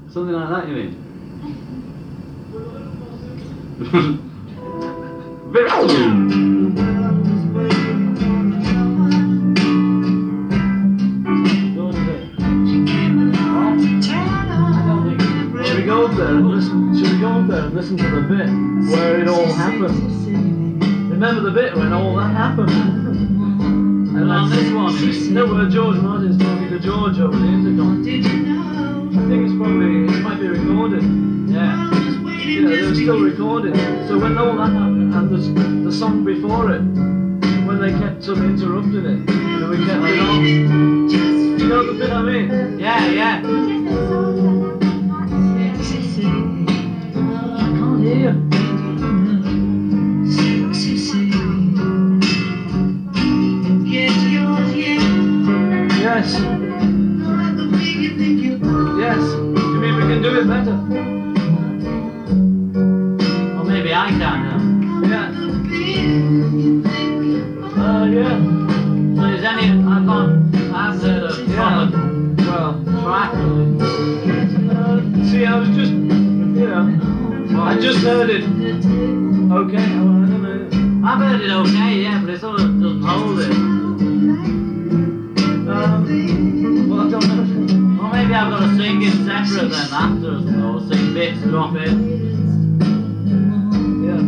Something like that, you mean? Should we go up there and listen to the bit where it all happened? Remember the bit when all that happened? And on this one, no, where George Martin's talking to George over the intercom. I think it might be recorded. Yeah. You know, they're still recording. So when all that happened, and the song before it, when they kept sort of interrupting it, and we kept it on. You know the bit I mean? Yeah, yeah. I can't hear. Yes. Yes. You mean we can do it better? Or maybe I can, yeah. Yeah. So is any, I've heard of common track. See, I was just, I just heard it. Okay, I don't know. I've heard it okay, yeah, but it sort of doesn't hold it. Well, I don't know. Or maybe I've got to sing it separate then after, or sing bits, drop it. Yeah.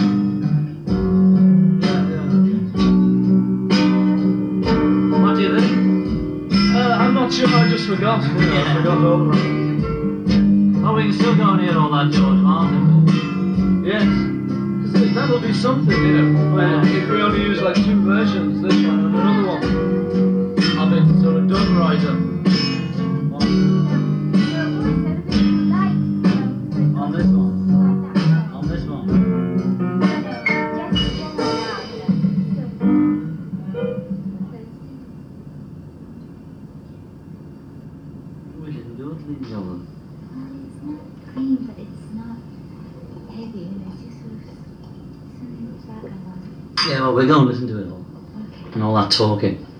What do you think? I'm not sure, I just forgot. I forgot all of it. Oh, we can still go and hear all that George Martin. Yes. Because that'll be something, where if we only use like 2 versions, this one and another one. Of it sort of done right up. On this one. On this one. We didn't do it, Lynn Jones. It's not clean, but it's not heavy. It's just sort of something back and on. Yeah, well, we're going to listen to it all. Okay. And all that talking.